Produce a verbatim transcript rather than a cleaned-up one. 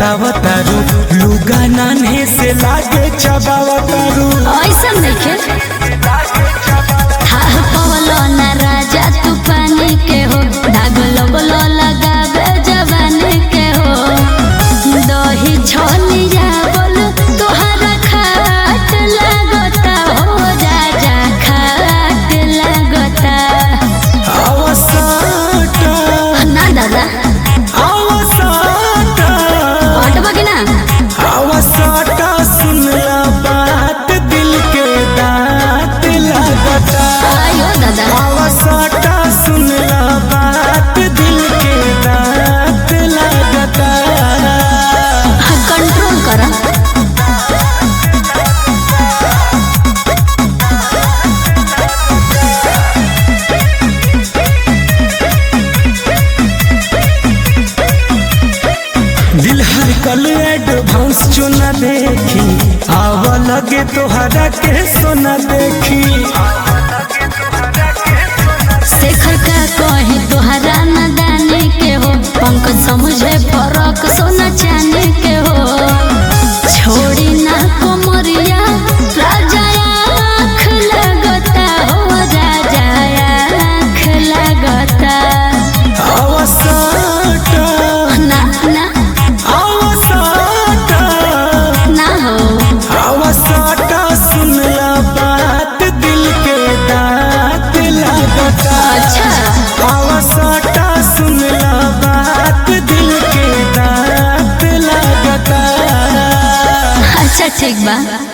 बतावतारू लुगा नाने से लागे चबावतारू ऐसा नहीं था पवलो ना राजा तूफानी के हो दाग लगलो लगावे जवानी के हो दही छोलिया बोल तोहरा खाट लगता हो राजा खाट लगता आवसाटा ना दादा आवसाटा हटबा कि ना आवसाटा सुनला बात दिल के दांत लगता आयो दादा आवसाटा सुनला बात दिल के दांत लगता कंट्रोल करा दिल हर कल एडवांस चुना देखी आव लगे तोहरा के सोना देखी शेखर का कहे तोहरा नदानी के हो पंकज समझे फरक सोना चांदी के हो छोड़ी ना कोमरिया राजा आँख लगता हो राजा आँख लगता आवसाटा ना ना आवसाटा ना हो आवसाटा सुनला बात दिल के दांत लगता अच्छा आवसाटा सुनला बात दिल के दांत लगता अच्छा ठीक बा।